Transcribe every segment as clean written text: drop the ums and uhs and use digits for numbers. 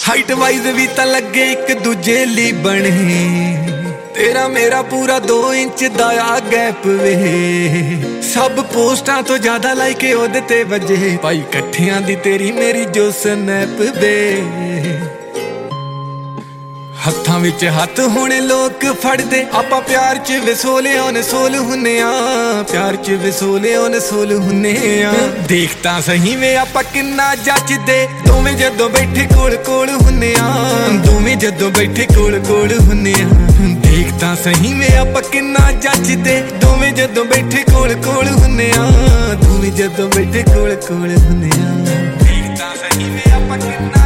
height wise भी तां लगे एक दूजे ली बने तेरा मेरा पूरा 2 इंच दाया गैप वे सब पोस्टां तो ज्यादा लाइके ओदे ते वजे भाई कट्ठियां दी तेरी मेरी जो स्नैप वे हत्थां विच हत्थ हुण लोक फड़दे आपां प्यार च विसोले ओन सोल हुन्ने आ प्यार च विसोले ओन सोल हुन्ने आ देख तां सही वे आपां किन्ना जचदे दोवें जदों बैठे कोल कोल हुन्ने आ दोवें जदों बैठे कोल कोल हुन्ने आ देख तां सही वे आपां किन्ना जचदे दोवें जदों बैठे कोल कोल हुन्ने आ दोवें जदों बैठे कोल कोल हुन्ने आ देख तां सही वे आपां किन्ना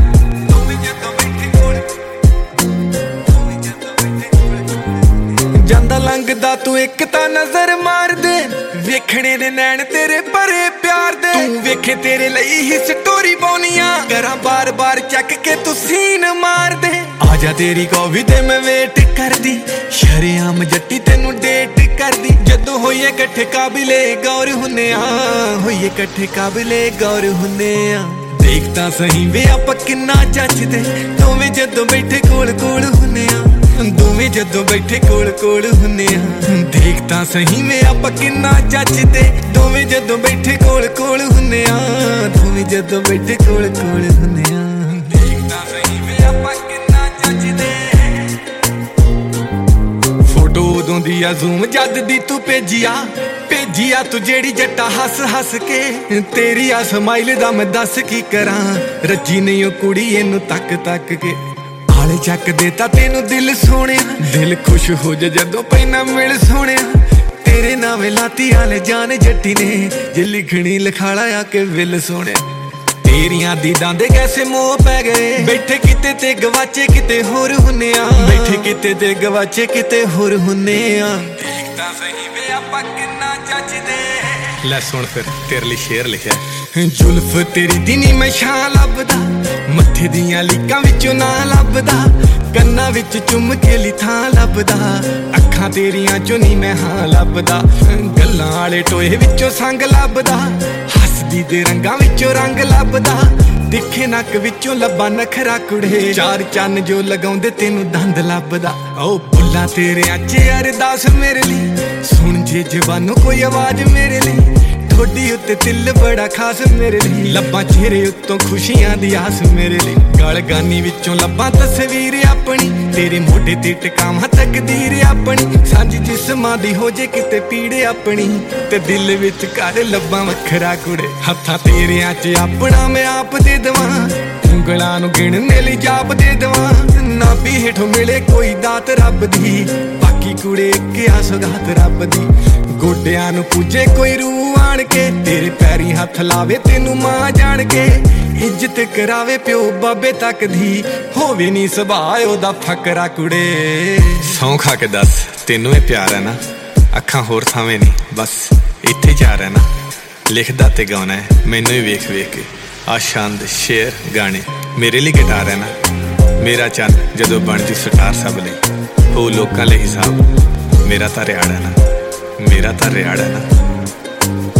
ਜਾਂਦਾ ਲੰਘਦਾ ਤੂੰ ਇੱਕ ਤਾਂ ਨਜ਼ਰ ਮਾਰ ਦੇ ਵੇਖਣੇ ਦੇ ਨੈਣ ਤੇਰੇ ਭਰੇ ਪਿਆਰ ਦੇ ਤੂੰ ਵੇਖੇ ਤੇਰੇ ਲਈ ਹੀ ਸਟੋਰੀ ਪਾਉਣੀਆਂ ਕਰਾਂ ਬਾਰ-ਬਾਰ ਚੱਕ ਕੇ ਤੂੰ ਸੀਨ ਮਾਰ ਦੇ ਆ ਜਾ ਤੇਰੀ ਕੌਫੀ ਤੇ ਮੈਂ ਵੇਟ ਕਰਦੀ ਸ਼ਰੇਆਮ ਜੱਟੀ ਤੈਨੂੰ ਡੇਟ ਕਰਦੀ ਜਦੋਂ ਹੋਈਏ ਇਕੱਠੇ ਕਾਬਿਲੇ ਗੌਰ ਹੁੰਨੇ ਆ ਹੋਈਏ ਇਕੱਠੇ ਕਾਬਿਲੇ ਗੌਰ ਹੁੰਨੇ ਆ ਦੇਖ ਤਾਂ ਸਹੀ ਵੇ ਆਪਾਂ ਕਿੰਨਾ ਜੱਜਦੇ ਦੋਵੇਂ ਜਦੋਂ ਬੈਠੇ ਕੋਲ ਕੋਲ ਹੁੰਨੇ ਆ ਦੋਵੇਂ ਜਦੋਂ ਬੈਠੇ ਕੋਲ ਕੋਲ ਹੁੰਨੇ ਆ ਦੇਖ ਤਾਂ ਸਹੀ ਵੇ ਆਪਾਂ ਕਿੰਨਾ ਜੱਜਦੇ ਦੋਵੇਂ ਜਦੋਂ ਬੈਠੇ ਕੋਲ ਕੋਲ ਹੁੰਨੇ ਆ ਦੋਵੇਂ ਜਦੋਂ ਬੈਠੇ ਕੋਲ ਕੋਲ ਹੁੰਨੇ ਆ ਦੇਖ ਤਾਂ ਸਹੀ ਵੇ ਆਪਾਂ ਕਿੰਨਾ ਜੱਜਦੇ ਫੋਟੋ ਉਦੋਂ ਦੀ ਆ ਜ਼ੂਮ ਜਦ ਦੀ ਤੂੰ ਭੇਜਿਆ ਤੂੰ ਜਿਹੜੀ ਜੱਟਾ ਹੱਸ ਹੱਸ ਕੇ ਤੇਰੀ ਆ ਸਮਾਈਲ ਦਾ ਮੈਂ ਦੱਸ ਕੀ ਕਰਾਂ ਰੱਜੀ ਨਹੀਂ ਉਹ ਕੁੜੀ ਇਹਨੂੰ ਤੱਕ ਤੱਕ ਕੇ ਹਾਲੇ ਚੱਕ ਦੇਤਾ ਤੈਨੂੰ ਦਿਲ ਸੋਹਣਿਆ ਦਿਲ ਖੁਸ਼ ਹੋ ਜਾ ਜਦੋਂ ਪੈਣਾ ਮਿਲ ਸੋਹਣਿਆ ਤੇਰੇ ਨਾਵੇਂ ਲਾਤੀ ਹਾਲੇ ਜਾਨ ਜੱਟੀ ਨੇ ਜੇ ਲਿਖਣੀ ਲਿਖਾਲਾ ਆ ਕੇ ਵਿਲ ਸੋਹਣਿਆ ਤੇਰੀਆਂ ਦੀਦਾਂ ਦੇ ਕੈਸੇ ਮੋਹ ਪੈ ਗਏ ਬੈਠੇ ਕਿਤੇ ਤੇ ਗਵਾਚੇ ਕਿਤੇ ਹੋਰ ਹੁੰਨੇ ਆ ਬੈਠੇ ਕਿਤੇ ਤੇ ਗਵਾਚੇ ਕਿਤੇ ਹੋਰ ਹੁੰਨੇ ਆ ਦੇਖ ਤਾਂ ਸਹੀ ਵੇ ਆਪਾਂ ਕਿੰਨਾ ਜੱਜਦੇ ਲੈ ਸੁਣ ਫਿਰ ਤੇਰੇ ਲਈ ਸ਼ੇਰ ਲਿਖਿਆ ਜ਼ੁਲਫ ਤੇਰੀ ਦੀ ਨੀ ਮੈਂ ਛਾਂ ਲੱਭਦਾ ਮੱਥੇ ਦੀਆਂ ਲੀਕਾਂ ਵਿੱਚੋਂ ਨਾ ਲੱਭਦਾ ਕੰਨਾਂ ਵਿੱਚ ਚੁੰਮ ਕੇ ਲਈ ਥਾਂ ਲੱਭਦਾ ਅੱਖਾਂ ਤੇਰੀਆਂ ਚੋਂ ਨੀ ਮੈਂ ਹਾਂ ਲੱਭਦਾ ਗੱਲਾਂ ਵਾਲੇ ਟੋਏ ਵਿੱਚੋਂ ਸੰਗ ਲੱਭਦਾ ਹੱਸਦੀ ਦੇ ਰੰਗਾਂ ਵਿੱਚੋਂ ਰੰਗ ਲੱਭਦਾ ਤਿੱਖੇ ਨੱਕ ਵਿੱਚੋਂ ਲੱਭਾ ਨਖਰਾ ਕੁੜੇ ਚਾਰ ਚੰਨ ਜੋ ਲਗਾਉਂਦੇ ਤੈਨੂੰ ਦੰਦ ਲੱਭਦਾ ਓ ਬੁੱਲਾਂ ਤੇਰਿਆਂ 'ਚ ਅਰਦਾਸ ਮੇਰੇ ਲਈ ਸੁਣ ਜੇ ਜ਼ਬਾਨੋਂ ਕੋਈ ਆਵਾਜ਼ ਮੇਰੇ ਲਈ ਠੋਡੀ ਉੱਤੇ ਤਿਲ ਬੜਾ ਖਾਸ ਮੇਰੇ ਲਈ ਲੱਭਾਂ ਚਿਹਰੇ ਉੱਤੋਂ ਖੁਸ਼ੀਆਂ ਦੀ ਆਸ ਮੇਰੇ ਲਈ ਗਲ ਗਾਨੀ ਵਿੱਚੋਂ ਲੱਭਾਂ ਤਸਵੀਰ ਆਪਣੀ ਤੇਰੇ ਮੋਢੇ ਤੇ ਟਿਕਾਵਾਂ ਤਕਦੀਰ ਆਪਣੀ ਸਾਂਝ ਜਿਸਮਾਂ ਦੀ ਹੋ ਜੇ ਕਿਤੇ ਪੀੜ ਆਪਣੀ ਤੇ ਦਿਲ ਵਿੱਚ ਕਰ ਲੱਭਾਂ ਵੱਖਰਾ ਕੁੜੇ ਹੱਥਾਂ ਤੇਰਿਆਂ 'ਚ ਆਪਣਾ ਮੈਂ ਆਪ ਦੇ ਦਵਾਂ ਉਂਗਲਾਂ ਨੂੰ ਗਿਣਨੇ ਲਈ ਜਾਪ ਦੇ ਦਵਾਂ ਨਾ ਵੀ ਹੇਠੋਂ ਮਿਲੇ ਕੋਈ ਦਾਤ ਰੱਬ ਦੀ ਬਾਕੀ ਕੁੜੇ ਇੱਕ ਆ ਸੁਗਾਤ ਰੱਬ ਦੀ ਗੋਡਿਆਂ ਨੂੰ ਪੂਜੇ ਕੋਈ ਰੂਹ ਆਣ ਕੇ ਤੇਰੇ ਪੈਰੀ ਹੱਥ ਲਾਵੇ ਤੈਨੂੰ ਮਾਂ ਜਾਣ ਕੇ ਇੱਜ਼ਤ ਕਰਾਵੇ ਪਿਓ ਬਾਬੇ ਤੱਕ ਦੀ ਹੋਵੇ ਨੀ ਸੁਭਾਅ ਉਹਦਾ ਫਕਰਾ ਕੁੜੇ ਸੌਂ ਖਾ ਕੇ ਦੱਸ ਤੈਨੂੰ ਇਹ ਪਿਆਰ ਹੈ ਨਾ ਅੱਖਾਂ ਹੋਰ ਥਾਵੇਂ ਨਹੀਂ ਬਸ ਇੱਥੇ ਜਾ ਰਹਿਣਾ ਲਿਖਦਾ ਤੇ ਗਾਉਣਾ ਮੈਨੂੰ ਹੀ ਵੇਖ ਵੇਖ ਕੇ ਆ ਛੰਦ ਸ਼ੇਰ ਗਾਣੇ ਮੇਰੇ ਲਈ ਗਿਟਾਰ ਹੈ ਨਾ ਮੇਰਾ ਚੰਨ ਜਦੋਂ ਬਣ ਜੂ ਸਟਾਰ ਸਭ ਲਈ ਹੋ ਲੋਕਾਂ ਲਈ ਹਿਸਾਬ ਮੇਰਾ ਤਾਂ ਰਿਆੜ ਹੈ ਨਾ ਮੇਰਾ ਤਾਂ ਰਿਆੜ ਹੈ ਨਾ